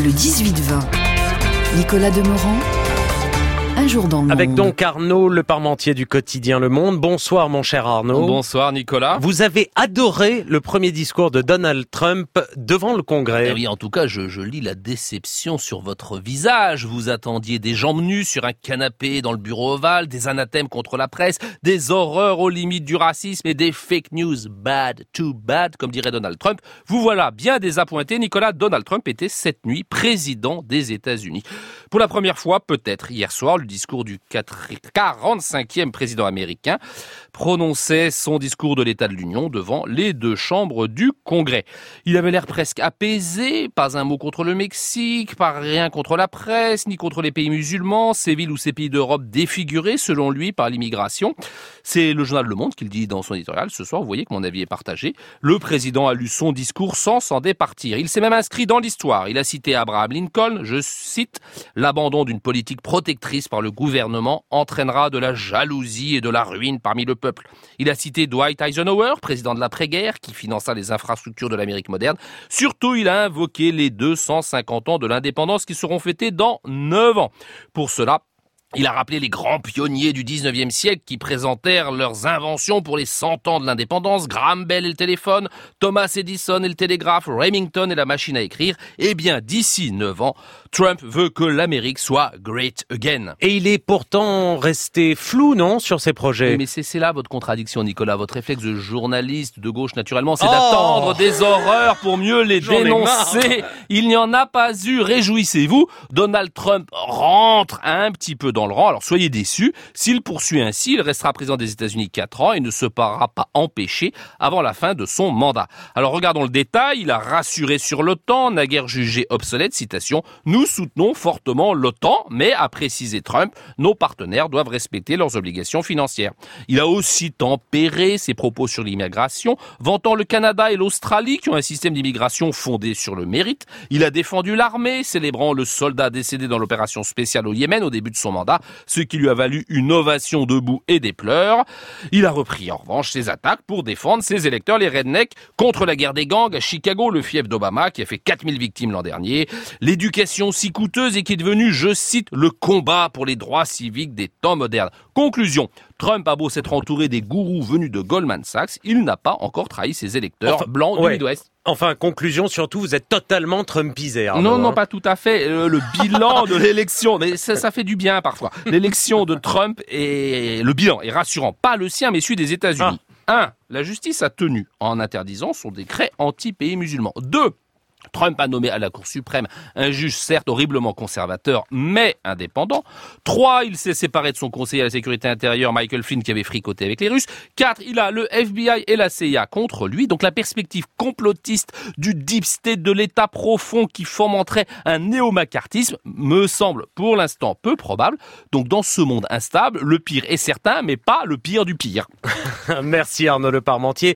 le 18-20. Nicolas Demorand, un jour dans le monde. Avec donc Arnaud Le Parmentier du quotidien Le Monde. Bonsoir mon cher Arnaud. Bonsoir Nicolas. Vous avez adoré le premier discours de Donald Trump devant le Congrès. Oui, en tout cas, je lis la déception sur votre visage. Vous attendiez des jambes nues sur un canapé dans le bureau ovale, des anathèmes contre la presse, des horreurs aux limites du racisme et des fake news bad, too bad, comme dirait Donald Trump. Vous voilà bien désappointé, Nicolas. Donald Trump était cette nuit président des États-Unis. Pour la première fois, peut-être, hier soir, le discours du 45e président américain prononçait son discours de l'état de l'Union devant les deux chambres du Congrès. Il avait l'air presque apaisé, pas un mot contre le Mexique, pas rien contre la presse, ni contre les pays musulmans, ces villes ou ces pays d'Europe défigurés, selon lui, par l'immigration. C'est le journal Le Monde qui le dit dans son éditorial. Ce soir, vous voyez que mon avis est partagé. Le président a lu son discours sans s'en départir. Il s'est même inscrit dans l'histoire. Il a cité Abraham Lincoln, je cite, « L'abandon d'une politique protectrice par le gouvernement entraînera de la jalousie et de la ruine parmi le peuple. » Il a cité Dwight Eisenhower, président de l'après-guerre, qui finança les infrastructures de l'Amérique moderne. Surtout, il a invoqué les 250 ans de l'indépendance qui seront fêtés dans 9 ans. Pour cela, il a rappelé les grands pionniers du 19e siècle qui présentèrent leurs inventions pour les 100 ans de l'indépendance, Graham Bell et le téléphone, Thomas Edison et le télégraphe, Remington et la machine à écrire. Eh bien, d'ici 9 ans, Trump veut que l'Amérique soit great again. Et il est pourtant resté flou, non, sur ses projets? Oui, mais c'est là votre contradiction, Nicolas. Votre réflexe de journaliste de gauche, naturellement, c'est d'attendre des horreurs pour mieux les dénoncer. Il n'y en a pas eu. Réjouissez-vous. Donald Trump rentre un petit peu dans le rang. Alors soyez déçus. S'il poursuit ainsi, il restera président des États-Unis 4 ans et ne se pourra pas empêcher avant la fin de son mandat. Alors regardons le détail. Il a rassuré sur l'OTAN, naguère jugé obsolète, citation, « Nous soutenons fortement l'OTAN, mais, a précisé Trump, nos partenaires doivent respecter leurs obligations financières. » Il a aussi tempéré ses propos sur l'immigration, vantant le Canada et l'Australie qui ont un système d'immigration fondé sur le mérite. Il a défendu l'armée, célébrant le soldat décédé dans l'opération spéciale au Yémen au début de son mandat, ce qui lui a valu une ovation debout et des pleurs. Il a repris en revanche ses attaques pour défendre ses électeurs, les rednecks, contre la guerre des gangs à Chicago, le fief d'Obama qui a fait 4000 victimes l'an dernier. L'éducation si coûteuse et qui est devenue, je cite, le combat pour les droits civiques des temps modernes. Conclusion. Trump a beau s'être entouré des gourous venus de Goldman Sachs, il n'a pas encore trahi ses électeurs blancs du Midwest. Enfin, conclusion, surtout, vous êtes totalement trumpisé, Arnaud. Non, pas tout à fait. Le bilan de l'élection, mais ça fait du bien parfois. L'élection de Trump le bilan est rassurant. Pas le sien, mais celui des États-Unis. 1. La justice a tenu en interdisant son décret anti-pays musulmans. 2. Trump a nommé à la Cour suprême un juge certes horriblement conservateur, mais indépendant. 3. Il s'est séparé de son conseiller à la sécurité intérieure, Michael Flynn, qui avait fricoté avec les Russes. 4. Il a le FBI et la CIA contre lui. Donc la perspective complotiste du deep state, de l'État profond qui fomenterait un néo-macartisme me semble pour l'instant peu probable. Donc dans ce monde instable, le pire est certain, mais pas le pire du pire. Merci Arnaud Le Parmentier.